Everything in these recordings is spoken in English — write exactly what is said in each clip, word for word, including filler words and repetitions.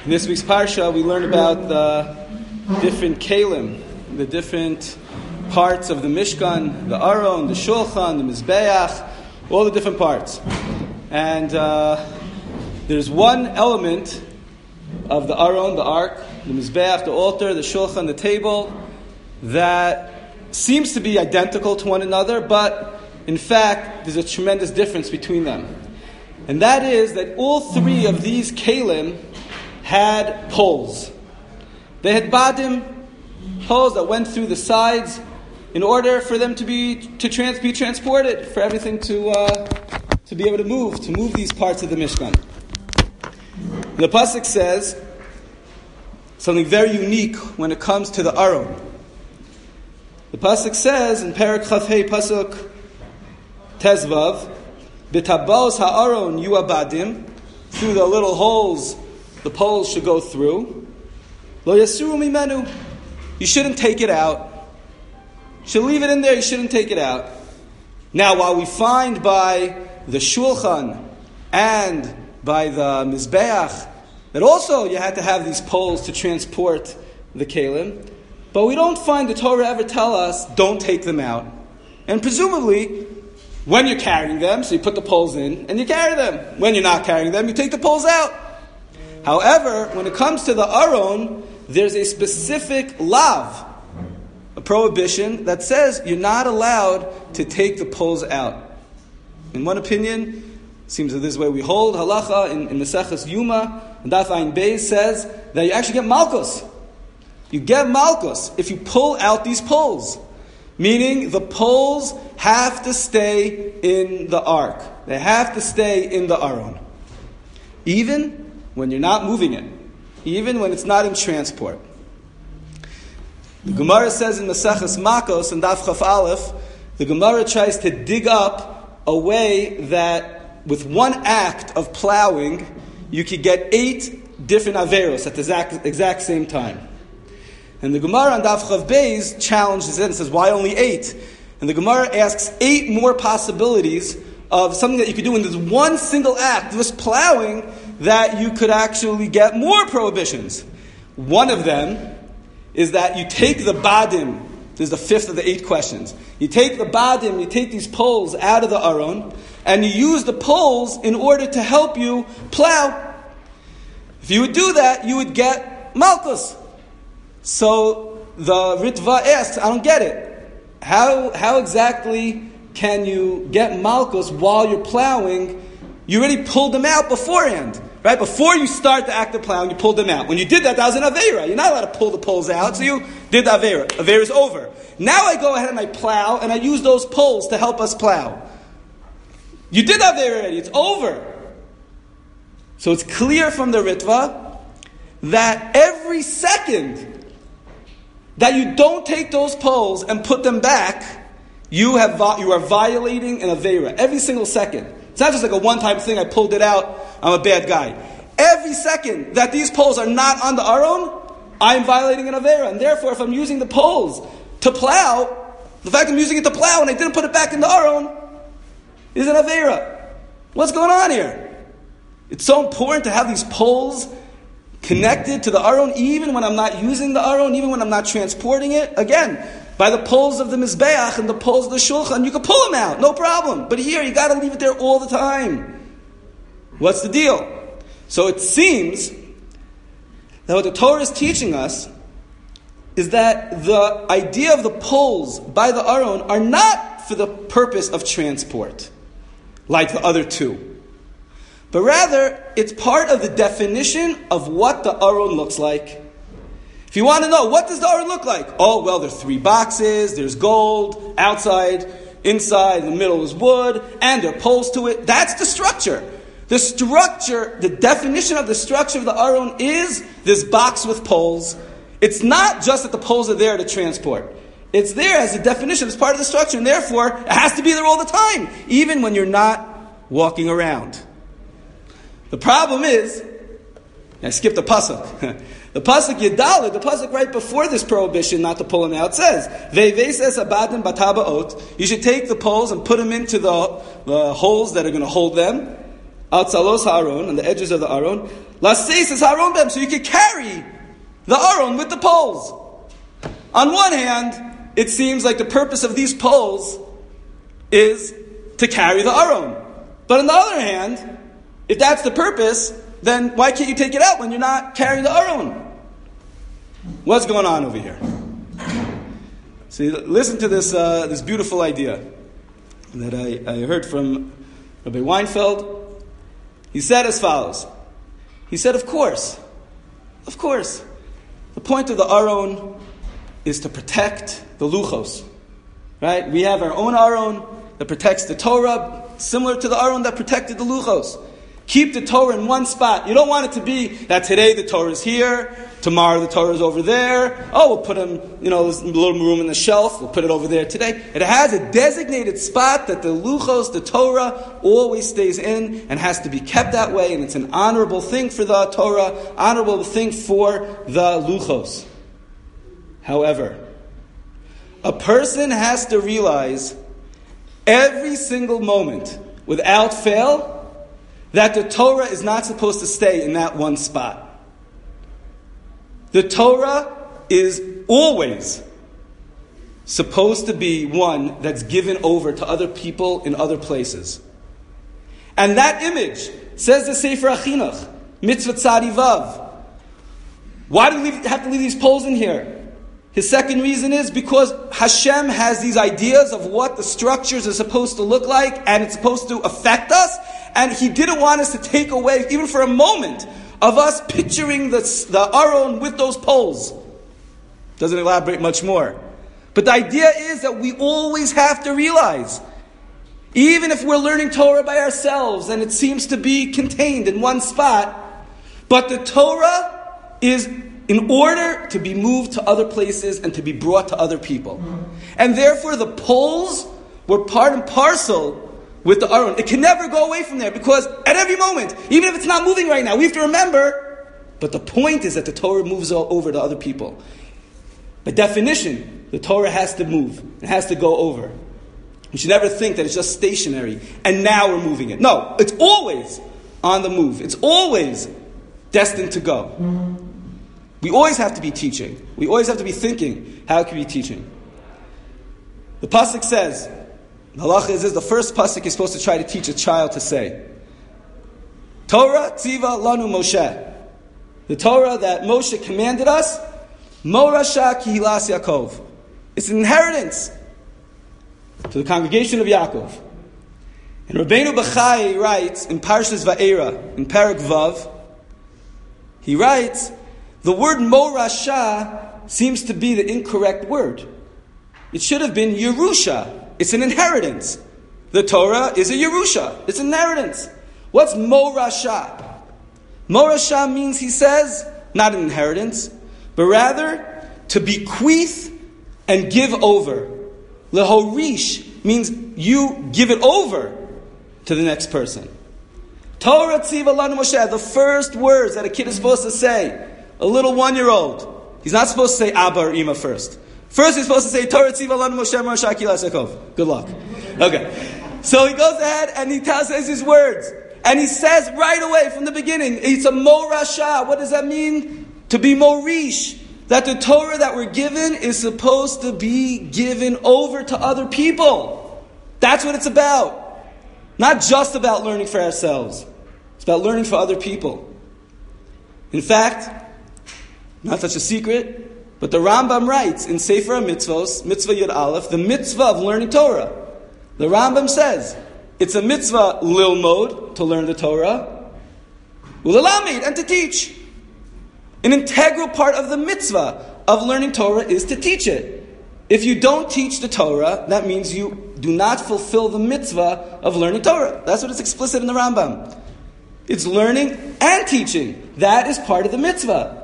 In this week's parsha, we learn about the different kelim, the different parts of the Mishkan, the Aron, the Shulchan, the Mizbeach, all the different parts. And uh, there's one element of the Aron, the Ark, the Mizbeach, the altar, the Shulchan, the table, that seems to be identical to one another, but in fact, there's a tremendous difference between them. And that is that all three of these kelim had poles. They had badim, poles that went through the sides in order for them to be to trans, be transported, for everything to uh, to be able to move, to move these parts of the Mishkan. The pasuk says something very unique when it comes to the Aron. The pasuk says in Perek Chafhei pasuk Tezvav, B'tabos ha'aron yu abadim, through the little holes the poles should go through. Lo yasuru mimenu, you shouldn't take it out. You should leave it in there, you shouldn't take it out. Now, while we find by the Shulchan and by the Mizbeach that also you had to have these poles to transport the kelim, but we don't find the Torah ever tell us, don't take them out. And presumably, when you're carrying them, so you put the poles in and you carry them. When you're not carrying them, you take the poles out. However, when it comes to the Aron, there's a specific lav, a prohibition that says you're not allowed to take the poles out. In one opinion, it seems that this is the way we hold halacha in, in Maseches Yuma, and Daf Ayin Beis says that you actually get malchus. You get malchus if you pull out these poles. Meaning the poles have to stay in the ark. They have to stay in the Aron. Even when you're not moving it. Even when it's not in transport. The Gemara says in Maseches Makos and Daf Chaf Aleph, the Gemara tries to dig up a way that with one act of plowing, you could get eight different averos at the exact, exact same time. And the Gemara on Daf Chav Beis challenges it and says, why only eight? And the Gemara asks eight more possibilities of something that you could do in this one single act, this plowing, that you could actually get more prohibitions. One of them is that you take the badim. This is the fifth of the eight questions. You take the badim, you take these poles out of the Aron, and you use the poles in order to help you plow. If you would do that, you would get malchus. So the Ritva asks, I don't get it. How how exactly can you get malchus while you're plowing? You already pulled them out beforehand, right? Before you start the act of plowing, you pulled them out. When you did that, that was an Aveira. You're not allowed to pull the poles out, so you did the Aveira. Aveira's over. Now I go ahead and I plow, and I use those poles to help us plow. You did the Aveira already. It's over. So it's clear from the Ritva that every second that you don't take those poles and put them back, you have you are violating an Aveira. Every single second. It's not just like a one-time thing, I pulled it out, I'm a bad guy. Every second that these poles are not on the Aron, I'm violating an Aveira. And therefore, if I'm using the poles to plow, the fact I'm using it to plow and I didn't put it back in the Aron is an Aveira. What's going on here? It's so important to have these poles connected to the Aron, even when I'm not using the Aron, even when I'm not transporting it. Again, by the poles of the Mizbeach and the poles of the Shulchan, you can pull them out, no problem. But here, you got to leave it there all the time. What's the deal? So it seems that what the Torah is teaching us is that the idea of the poles by the Aron are not for the purpose of transport, like the other two. But rather, it's part of the definition of what the Aron looks like. If you want to know, what does the Aron look like? Oh, well, there are three boxes, there's gold, outside, inside, in the middle is wood, and there are poles to it. That's the structure. The structure, the definition of the structure of the Aron is this box with poles. It's not just that the poles are there to transport. It's there as a definition, as part of the structure, and therefore, it has to be there all the time, even when you're not walking around. The problem is, I skipped the pasuk. The pasuk Yedalid, the pasuk right before this prohibition not to pull them out, says, "Ve'veses abadim batabaot." You should take the poles and put them into the, the holes that are going to hold them, al tzalos ha'aron, on the edges of the aron, laseis es ha'aron bem, so you could carry the aron with the poles. On one hand, it seems like the purpose of these poles is to carry the aron. But on the other hand, if that's the purpose, then why can't you take it out when you're not carrying the aron? What's going on over here? See, listen to this uh, this beautiful idea that I, I heard from Rabbi Weinfeld. He said as follows. He said, of course, of course, the point of the aron is to protect the luchos. Right? We have our own aron that protects the Torah, similar to the aron that protected the luchos. Keep the Torah in one spot. You don't want it to be that today the Torah is here, tomorrow the Torah is over there. Oh, we'll put them, you know, there's a little room in the shelf, we'll put it over there today. It has a designated spot that the luchos, the Torah, always stays in and has to be kept that way, and it's an honorable thing for the Torah, honorable thing for the luchos. However, a person has to realize every single moment, without fail, that the Torah is not supposed to stay in that one spot. The Torah is always supposed to be one that's given over to other people in other places. And that image, says the Sefer HaChinuch, Mitzvah Tzadi Vav. Why do we have to leave these poles in here? His second reason is because Hashem has these ideas of what the structures are supposed to look like, and it's supposed to affect us, and He didn't want us to take away, even for a moment, of us picturing the, the aron with those poles. Doesn't elaborate much more. But the idea is that we always have to realize, even if we're learning Torah by ourselves, and it seems to be contained in one spot, but the Torah is in order to be moved to other places and to be brought to other people. And therefore the poles were part and parcel with the aron. It can never go away from there, because at every moment, even if it's not moving right now, we have to remember, but the point is that the Torah moves over to other people. By definition, the Torah has to move. It has to go over. We should never think that it's just stationary and now we're moving it. No, it's always on the move. It's always destined to go. We always have to be teaching. We always have to be thinking, how can we be teaching? The pasuk says, the halacha is, is the first pasuk is supposed to try to teach a child to say, Torah tziva lanu Moshe. The Torah that Moshe commanded us, Morasha kihilas Yaakov. It's an inheritance to the congregation of Yaakov. And Rabbeinu Bachai writes in Parshas Va'era, in Parak Vav, he writes, the word Morasha seems to be the incorrect word. It should have been Yerusha. It's an inheritance. The Torah is a Yerusha. It's an inheritance. What's Morasha? Morasha means, he says, not an inheritance, but rather to bequeath and give over. Lehorish means you give it over to the next person. Torah tziva lanu Moshe, the first words that a kid is supposed to say, a little one-year-old, he's not supposed to say Abba or Ima first. First he's supposed to say Torah tziva lanu Moshe Morasha kihilas Yaakov. Good luck. Okay. So he goes ahead and he tells us his words. And he says right away from the beginning, it's a Morasha. What does that mean? To be Morish. That the Torah that we're given is supposed to be given over to other people. That's what it's about. Not just about learning for ourselves. It's about learning for other people. In fact, not such a secret, but the Rambam writes in Sefer HaMitzvos, Mitzvah Yud Aleph, the mitzvah of learning Torah. The Rambam says, it's a mitzvah lilmod, to learn the Torah, u'lelamid, and to teach. An integral part of the mitzvah of learning Torah is to teach it. If you don't teach the Torah, that means you do not fulfill the mitzvah of learning Torah. That's what is explicit in the Rambam. It's learning and teaching. That is part of the mitzvah.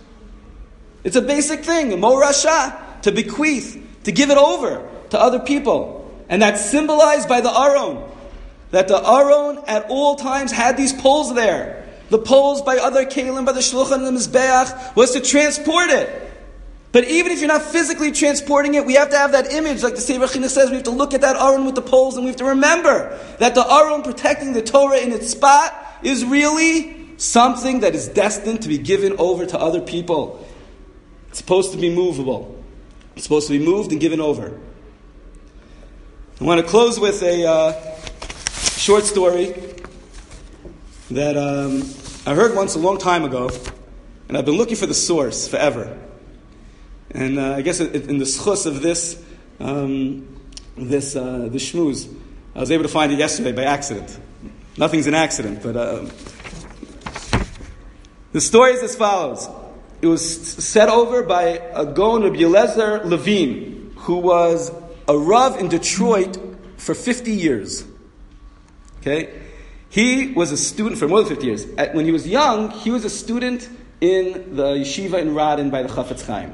It's a basic thing, a morasha, to bequeath, to give it over to other people. And that's symbolized by the aron. That the aron at all times had these poles there. The poles by other kelim, by the shulchan and the mizbeach, was to transport it. But even if you're not physically transporting it, we have to have that image, like the Sefer China says, we have to look at that Aron with the poles, and we have to remember that the Aron protecting the Torah in its spot is really something that is destined to be given over to other people. It's supposed to be movable. It's supposed to be moved and given over. I want to close with a uh, short story that um, I heard once a long time ago, and I've been looking for the source forever. And uh, I guess in the schus of this, um, this uh, the shmooze, I was able to find it yesterday by accident. Nothing's an accident, but uh, the story is as follows. It was set over by a Gaon Rabbi Eliezer Levine, who was a Rav in Detroit for fifty years. Okay? He was a student for more than fifty years. At, when he was young, he was a student in the yeshiva in Radin by the Chafetz Chaim.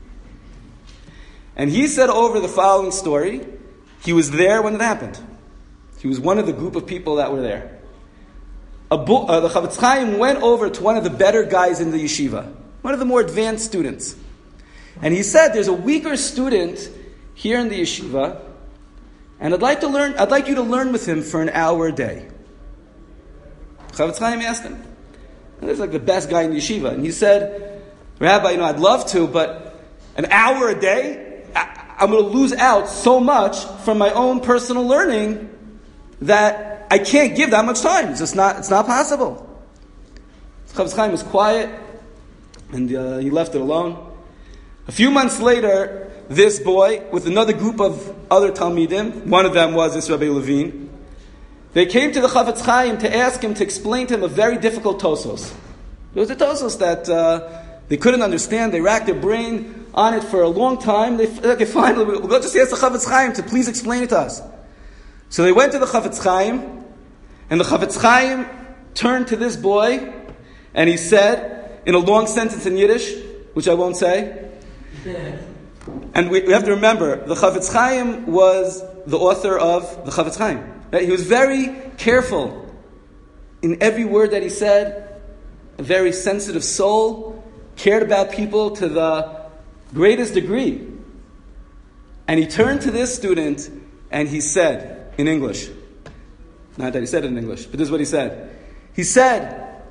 And he said over the following story. He was there when it happened. He was one of the group of people that were there. A bo- uh, the Chafetz Chaim went over to one of the better guys in the yeshiva, one of the more advanced students. And he said, there's a weaker student here in the yeshiva, and I'd like to learn, I'd like you to learn with him for an hour a day. Chafetz Chaim asked him. And this is like the best guy in the yeshiva. And he said, Rabbi, you know, I'd love to, but an hour a day? I'm going to lose out so much from my own personal learning that I can't give that much time. It's just not, it's not possible. Chafetz Chaim was quiet, and uh, he left it alone. A few months later, this boy, with another group of other Talmidim, one of them was this Rabbi Levine, they came to the Chafetz Chaim to ask him to explain to him a very difficult Tosos. It was a Tosos that uh, they couldn't understand. They racked their brain on it for a long time. They okay, finally, we'll go just ask the Chafetz Chaim to please explain it to us. So they went to the Chafetz Chaim, and the Chafetz Chaim turned to this boy, and he said, in a long sentence in Yiddish, which I won't say, and we, we have to remember, the Chafetz Chaim was the author of the Chafetz Chaim. Right? He was very careful in every word that he said, a very sensitive soul, cared about people to the greatest degree. And he turned to this student and he said in English, not that he said it in English, but this is what he said. He said,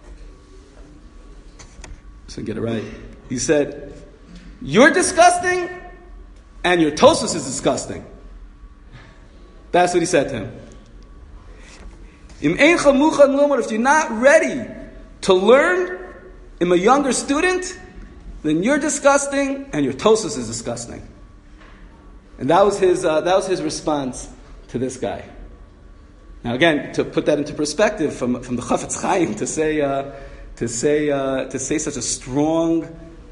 so get it right. He said, you're disgusting and your Tosos is disgusting. That's what he said to him. If you're not ready to learn in a younger student, then you're disgusting, and your Tosos is disgusting. And that was his uh, that was his response to this guy. Now, again, to put that into perspective, from from the Chafetz Chaim to say uh, to say uh, to say such a strong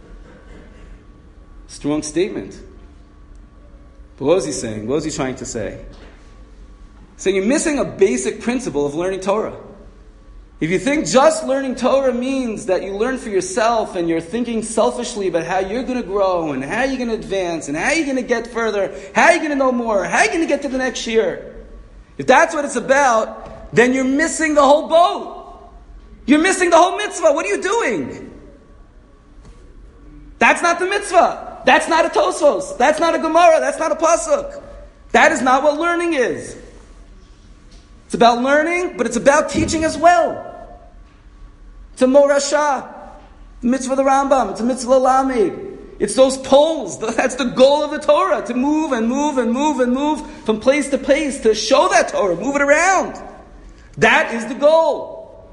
strong statement. But what was he saying? What was he trying to say? Saying you're missing a basic principle of learning Torah. If you think just learning Torah means that you learn for yourself and you're thinking selfishly about how you're going to grow and how you're going to advance and how you're going to get further, how you're going to know more, how you're going to get to the next year, if that's what it's about, then you're missing the whole boat. You're missing the whole mitzvah. What are you doing? That's not the mitzvah. That's not a Tosos. That's not a Gemara. That's not a Pasuk. That is not what learning is. It's about learning, but it's about teaching as well. It's a Morashah, the mitzvah of the Rambam. It's a mitzvah Lamed. It's those poles. That's the goal of the Torah, to move and move and move and move from place to place, to show that Torah, move it around. That is the goal.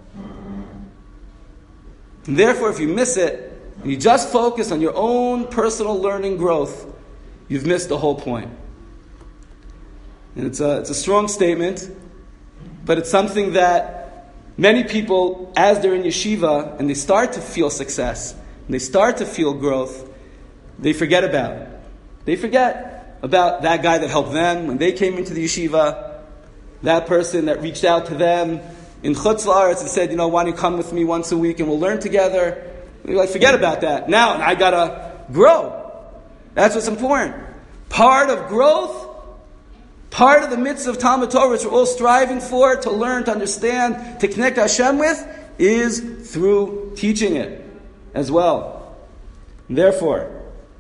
And therefore, if you miss it, and you just focus on your own personal learning growth, you've missed the whole point. And it's a, it's a strong statement, but it's something that many people, as they're in yeshiva, and they start to feel success, and they start to feel growth, they forget about. They forget about that guy that helped them when they came into the yeshiva, that person that reached out to them in Chutz La'aretz and said, you know, why don't you come with me once a week and we'll learn together. They like, forget about that. Now I gotta grow. That's what's important. Part of growth, part of the mitzvah of Talmud Torah, which we're all striving for, to learn, to understand, to connect Hashem with, is through teaching it as well. And therefore,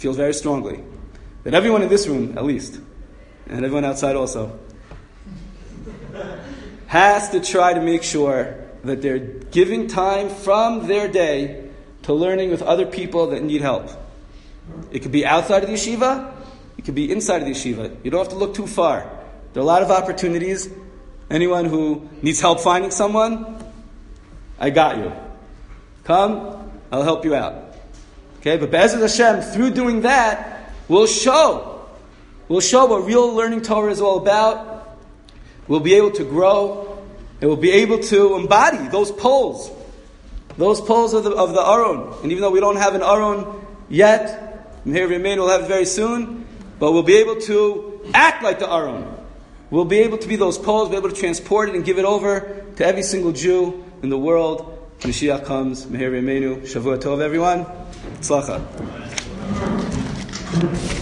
feel very strongly that everyone in this room, at least, and everyone outside also, has to try to make sure that they're giving time from their day to learning with other people that need help. It could be outside of the yeshiva, it could be inside of the yeshiva. You don't have to look too far. There are a lot of opportunities. Anyone who needs help finding someone, I got you. Come, I'll help you out. Okay, but Be'ezus Hashem, through doing that, we'll show. We'll show what real learning Torah is all about. We'll be able to grow, and we'll be able to embody those poles. Those poles of the, of the Aron. And even though we don't have an Aron yet, Meher Remain will have it very soon, but we'll be able to act like the Aron. We'll be able to be those poles, be able to transport it and give it over to every single Jew in the world. Mashiach comes, Meher Remeinu, Shavua Tov everyone, Tzlacha.